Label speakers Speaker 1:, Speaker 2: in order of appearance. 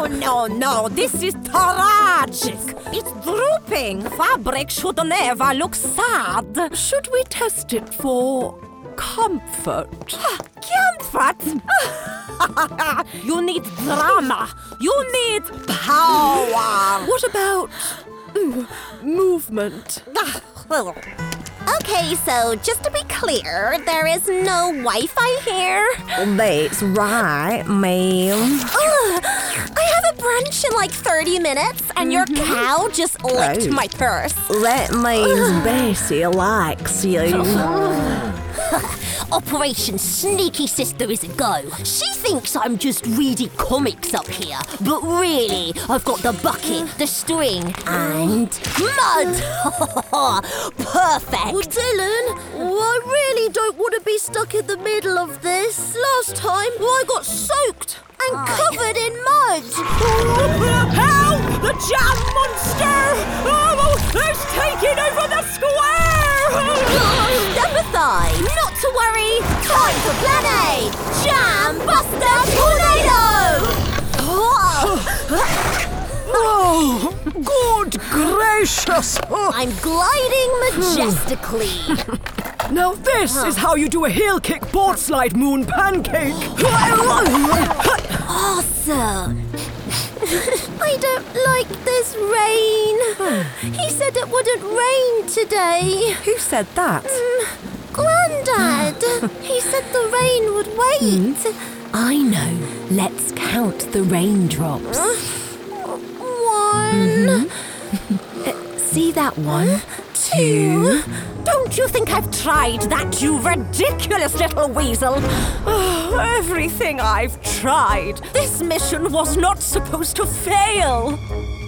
Speaker 1: No, this is tragic. It's drooping. Fabric should never look sad.
Speaker 2: Should we test it for comfort?
Speaker 1: Comfort? You need drama. You need power.
Speaker 2: What about movement?
Speaker 3: Okay, so just to be clear, there is no Wi-Fi here.
Speaker 1: That's right, ma'am.
Speaker 3: I have a brunch in like 30 minutes, and your cow just licked my purse.
Speaker 1: That means Bessie likes you.
Speaker 3: Operation Sneaky Sister is a go. She thinks I'm just reading comics up here, but really, I've got the bucket, the string, and mud. Perfect.
Speaker 4: Well, Dylan, I really don't want to be stuck in the middle of this. Last time, I got soaked and covered in mud.
Speaker 1: Help! The jam monster! Oh, it's taking over the square!
Speaker 3: Step aside. Not to worry. Time for Plan A. Jam Buster Tornado!
Speaker 2: Oh, good gracious!
Speaker 3: I'm gliding majestically.
Speaker 2: Now this is how you do a heel kick board slide moon pancake!
Speaker 3: Awesome. I don't like this rain. He said it wouldn't rain today.
Speaker 1: Who said that?
Speaker 3: Grandad. He said the rain would wait.
Speaker 5: I know. Let's count the raindrops.
Speaker 3: 1.
Speaker 5: See that one?
Speaker 3: 2.
Speaker 1: Don't you think I've tried that, you ridiculous little weasel? Oh, everything I've tried. This mission was not supposed to fail.